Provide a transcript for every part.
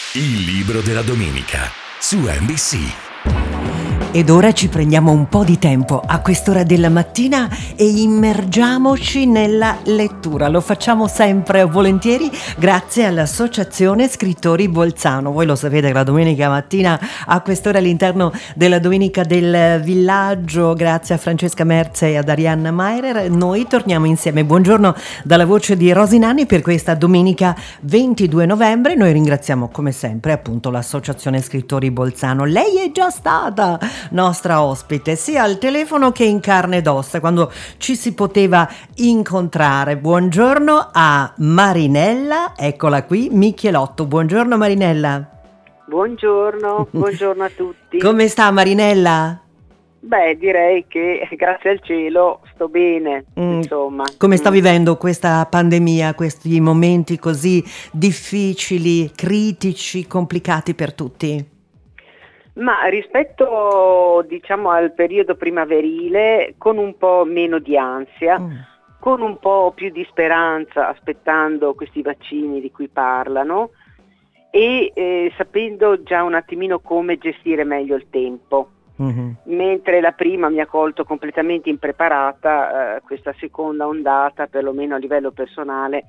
Il libro della domenica su NBC. Ed ora ci prendiamo un po' di tempo a quest'ora della mattina e immergiamoci nella lettura. Lo facciamo sempre volentieri grazie all'Associazione Scrittori Bolzano. Voi lo sapete che la domenica mattina a quest'ora all'interno della Domenica del Villaggio, grazie a Francesca Merze e ad Arianna Mairer, noi torniamo insieme. Buongiorno dalla voce di Rosinanni per questa domenica 22 novembre. Noi ringraziamo come sempre appunto l'Associazione Scrittori Bolzano. Lei è già stata nostra ospite sia al telefono che in carne ed ossa quando ci si poteva incontrare. Buongiorno a Marinella, eccola qui, Michielotto. Buongiorno Marinella. Buongiorno a tutti. Come sta Marinella? Beh, direi che grazie al cielo sto bene, insomma. Come sta vivendo questa pandemia, questi momenti così difficili, critici, complicati per tutti? Ma rispetto, diciamo, al periodo primaverile, con un po' meno di ansia, con un po' più di speranza, aspettando questi vaccini di cui parlano e sapendo già un attimino come gestire meglio il tempo. Mentre la prima mi ha colto completamente impreparata, questa seconda ondata, perlomeno a livello personale,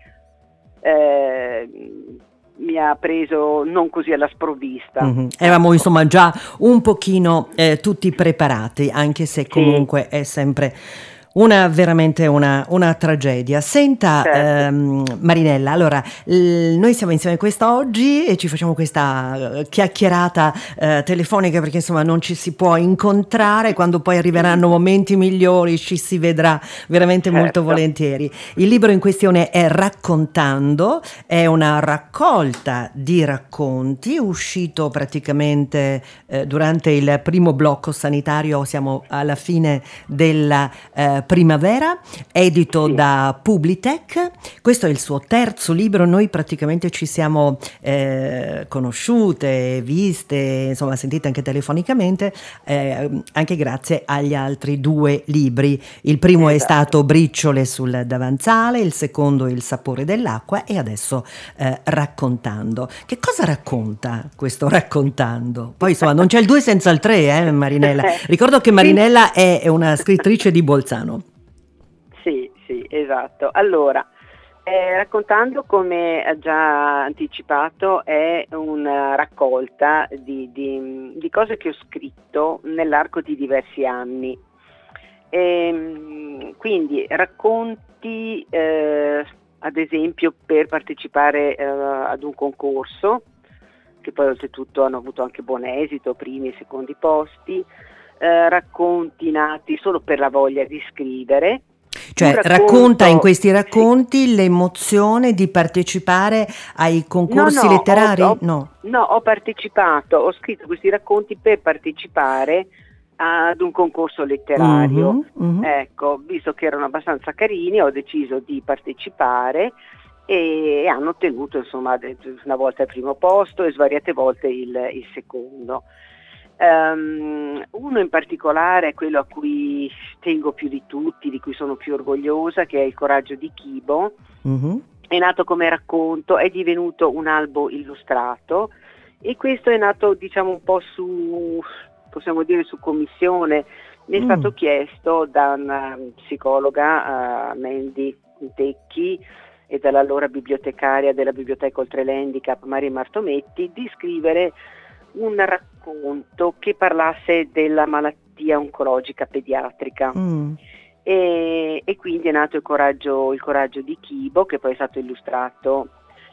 mi ha preso non così alla sprovvista. Eravamo insomma già un pochino tutti preparati, anche se comunque è sempre veramente una tragedia. Senta, certo. Marinella, allora noi siamo insieme quest'oggi e ci facciamo questa chiacchierata telefonica perché insomma non ci si può incontrare, quando poi arriveranno momenti migliori ci si vedrà veramente molto volentieri. Il libro in questione è Raccontando, è una raccolta di racconti uscito praticamente durante il primo blocco sanitario, siamo alla fine della primavera, edito da Publitech. Questo è il suo terzo libro. Noi praticamente ci siamo conosciute, viste, insomma sentite anche telefonicamente, anche grazie agli altri due libri. Il primo è stato Briciole sul davanzale, il secondo Il sapore dell'acqua e adesso Raccontando. Che cosa racconta questo Raccontando? Poi insomma non c'è il 2 senza il 3, Marinella. Ricordo che Marinella è una scrittrice di Bolzano. Sì, esatto. Allora, Raccontando, come ha già anticipato, è una raccolta di cose che ho scritto nell'arco di diversi anni. Quindi racconti, ad esempio, per partecipare ad un concorso, che poi oltretutto hanno avuto anche buon esito, primi e secondi posti, racconti nati solo per la voglia di scrivere. Cioè racconta in questi racconti l'emozione di partecipare ai concorsi letterari? No, ho partecipato, ho scritto questi racconti per partecipare ad un concorso letterario. Ecco, visto che erano abbastanza carini, ho deciso di partecipare e hanno ottenuto insomma una volta il primo posto e svariate volte il secondo. Uno in particolare è quello a cui tengo più di tutti, di cui sono più orgogliosa, che è Il coraggio di Chibo. È nato come racconto, è divenuto un albo illustrato e questo è nato, diciamo, un po' possiamo dire su commissione. Mi è stato chiesto da una psicologa, Mandy Tecchi, e dall'allora bibliotecaria della Biblioteca Oltre l'Handicap, Maria Martometti, di scrivere un racconto che parlasse della malattia oncologica pediatrica. E quindi è nato il coraggio di Chibo, che poi è stato illustrato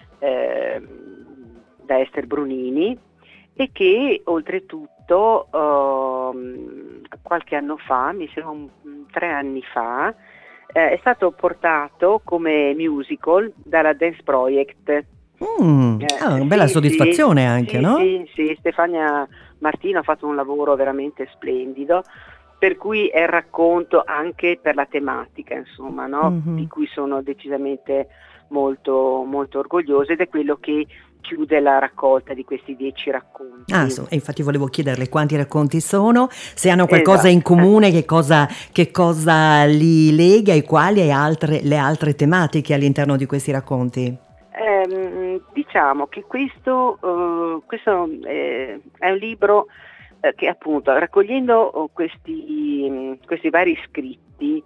da Ester Brunini e che oltretutto qualche anno fa, mi sembra 3 anni fa, è stato portato come musical dalla Dance Project. Una bella soddisfazione anche, no? Sì, Stefania Martino ha fatto un lavoro veramente splendido, per cui è il racconto anche per la tematica, insomma, no? Di cui sono decisamente molto, molto orgogliosa, ed è quello che chiude la raccolta di questi 10 racconti. E infatti volevo chiederle quanti racconti sono, se hanno qualcosa in comune, che cosa li lega e quali le altre tematiche all'interno di questi racconti. diciamo che questo è un libro che appunto raccogliendo questi vari scritti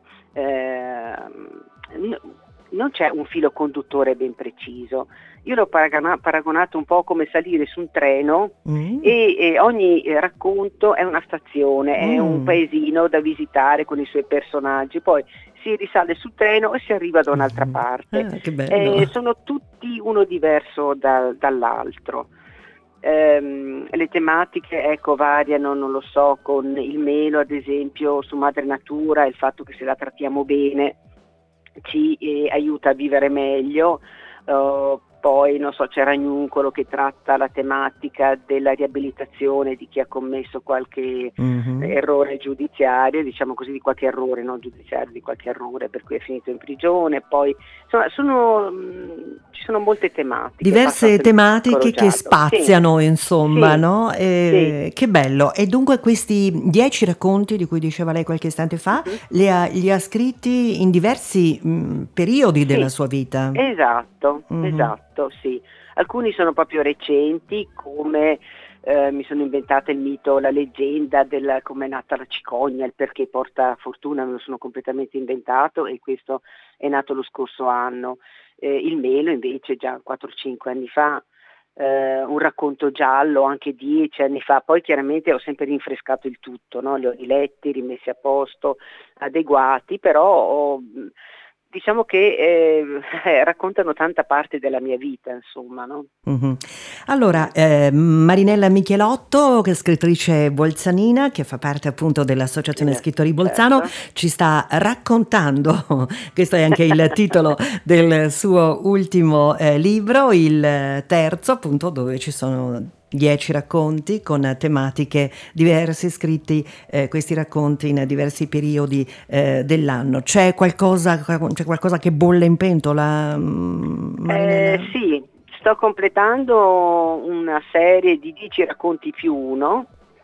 non c'è un filo conduttore ben preciso. Io l'ho paragonato un po' come salire su un treno e ogni racconto è una stazione, è un paesino da visitare con i suoi personaggi, poi si risale sul treno e si arriva da un'altra parte. Che bello. Sono tutti uno diverso dall'altro. Le tematiche variano, non lo so, con il melo ad esempio su madre natura, il fatto che se la trattiamo bene ci aiuta a vivere meglio. Poi non so, c'è Ragnuncolo che tratta la tematica della riabilitazione di chi ha commesso qualche errore giudiziario, diciamo così, di qualche errore, non giudiziario, di qualche errore per cui è finito in prigione. Poi insomma ci sono molte tematiche. Diverse tematiche che spaziano, sì, insomma, sì, no? Sì. Che bello. E dunque questi 10 racconti di cui diceva lei qualche istante fa, li ha scritti in diversi periodi della sua vita. Esatto, sì. Alcuni sono proprio recenti, come mi sono inventata il mito, la leggenda del come è nata la cicogna, il perché porta fortuna, me lo sono completamente inventato e questo è nato lo scorso anno. Il melo invece già 4-5 anni fa, un racconto giallo anche 10 anni fa, poi chiaramente ho sempre rinfrescato il tutto, no? Li ho riletti, rimessi a posto, adeguati, però diciamo che raccontano tanta parte della mia vita, insomma, no? Allora, Marinella Michielotto, che è scrittrice bolzanina, che fa parte appunto dell'Associazione Scrittori Bolzano, ci sta raccontando, questo è anche il titolo del suo ultimo libro, il terzo appunto, dove ci sono 10 racconti con tematiche diverse, scritti questi racconti in diversi periodi dell'anno. C'è qualcosa che bolle in pentola, Marinella? Sì, sto completando una serie di 10 racconti più uno,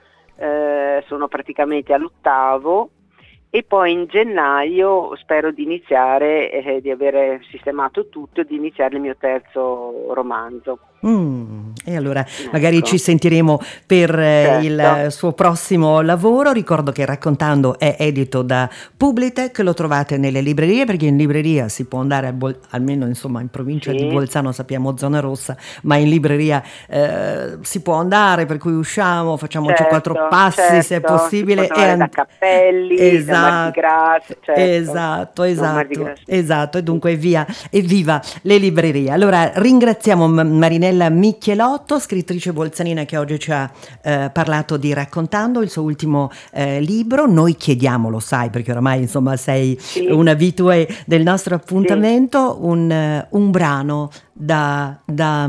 sono praticamente all'8º, e poi in gennaio spero di iniziare, di aver sistemato tutto e di iniziare il mio terzo romanzo. E allora magari ci sentiremo per il suo prossimo lavoro. Ricordo che Raccontando è edito da Publitec, lo trovate nelle librerie, perché in libreria si può andare almeno insomma in provincia di Bolzano sappiamo zona rossa, ma in libreria si può andare, per cui usciamo, facciamoci 4 passi se è possibile, e da Cappelli, da Mardi Gras, esatto, e dunque evviva le librerie. Allora ringraziamo Marinella Michielotto, scrittrice bolzanina, che oggi ci ha parlato di Raccontando, il suo ultimo libro. Noi chiediamo, lo sai perché oramai insomma sei un abitué del nostro appuntamento, un brano da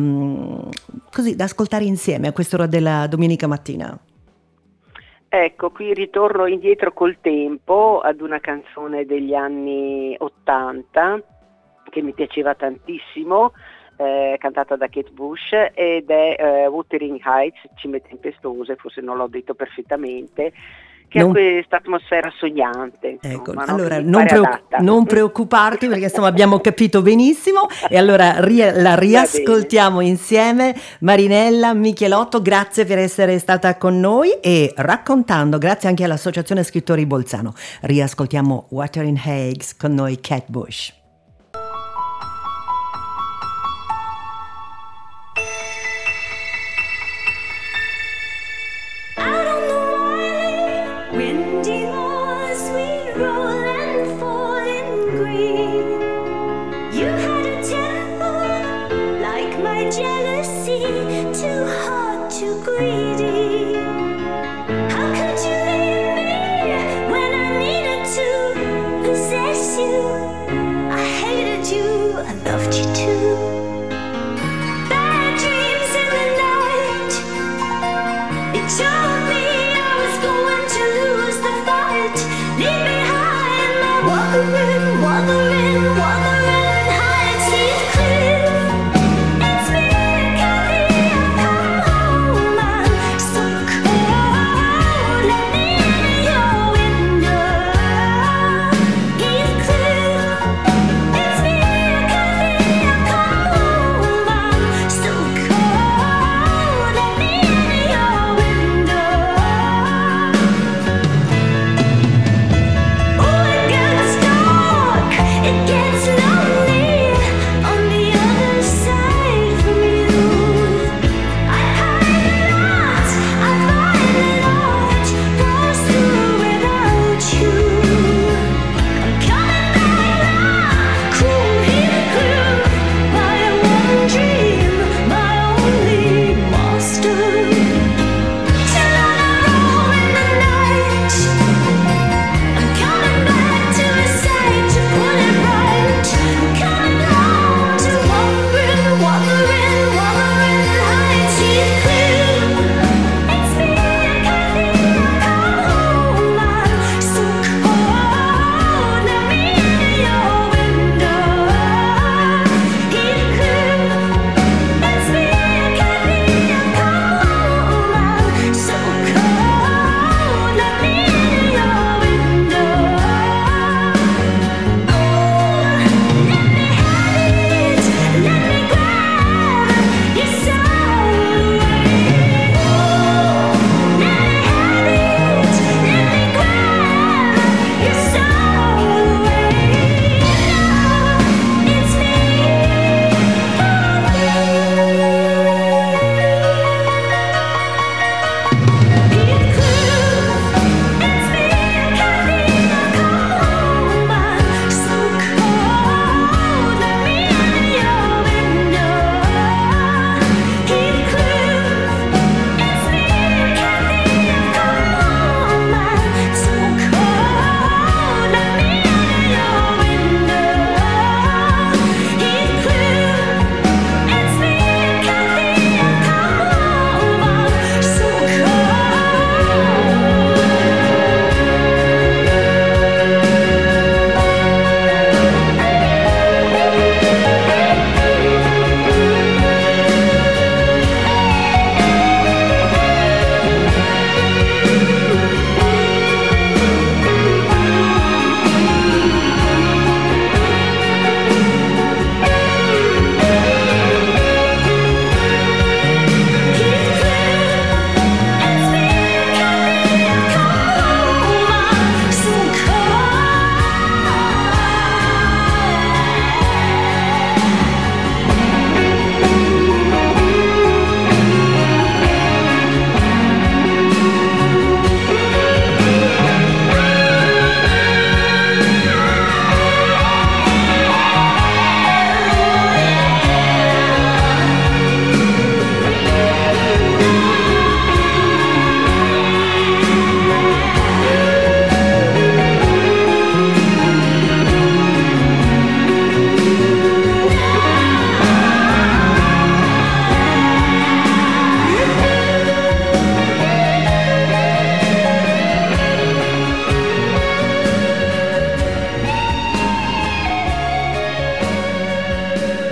ascoltare insieme a quest'ora della domenica mattina. Ecco, qui ritorno indietro col tempo ad una canzone degli anni 80 che mi piaceva tantissimo, cantata da Kate Bush, ed è Wuthering Heights, Cime tempestose, forse non l'ho detto perfettamente, che ha questa atmosfera sognante. Ecco, insomma, allora no? non preoccuparti, perché insomma abbiamo capito benissimo, e allora la riascoltiamo insieme. Marinella Michielotto, grazie per essere stata con noi, e Raccontando, grazie anche all'Associazione Scrittori Bolzano. Riascoltiamo Wuthering Heights con noi Kate Bush. Jealousy, too hard to greet.